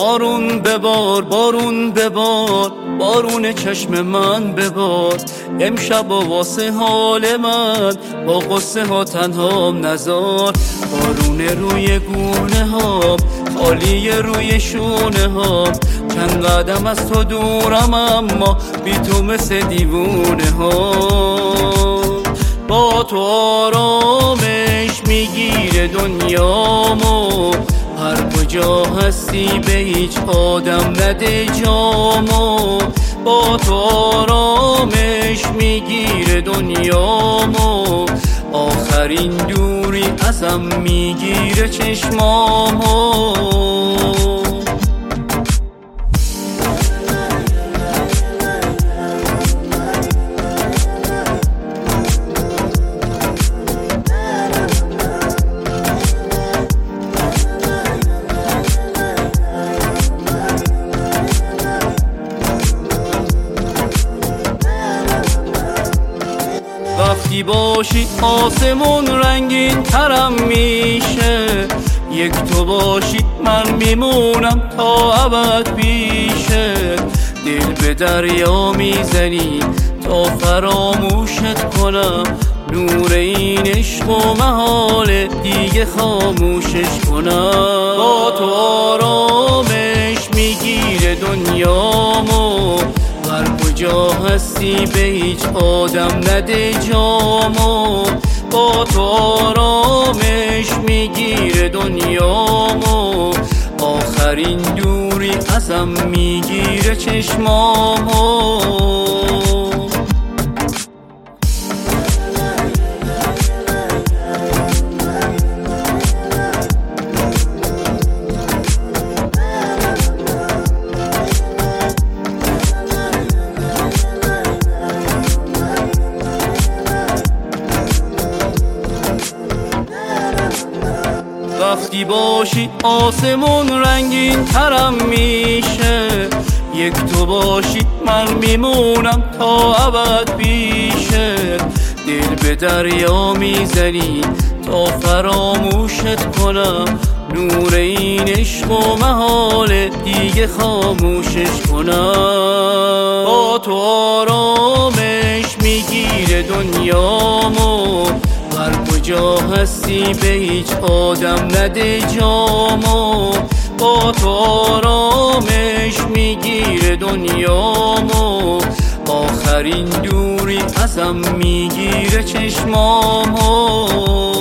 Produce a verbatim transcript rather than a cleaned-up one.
بارون ببار بارون ببار بارون چشم من ببار امشب و واسه حال من با قصه ها تنهام نزار بارون روی گونه ها خالی روی شونه ها چند قدم از تو دورم اما بی تو مثل دیوونه ها با تو آرامش میگیره دنیامو هر کجا هستی به هیچ آدم نده جامو با تو آرامش میگیره دنیامو آخرین دوری ازم میگیره چشمامو وقتی باشی آسمون رنگین ترم میشه یک تو باشی من میمونم تا ابد پیشه دل به دریا میزنی تا فراموشت کنم نور این عشق و محال دیگه خاموشش کنم با تو آرامش میگیره دنیامو هر کجا هستی به هیچ آدم نده جامو با تو آرامش میگیره دنیامو آخرین دوری ازم میگیره چشمامو وقتی باشی آسمون رنگین ترم میشه یک تو باشی من میمونم تا ابد پیشه دل به دریا میزنی تا فراموشت کنم نور این عشق و محال دیگه خاموشش کنم با تو آرامش میگیره دنیامو هر کجا هستی به هیچ آدم نده جامو با تو آرامش میگیره دنیامو آخرین دوری ازم میگیره چشمامو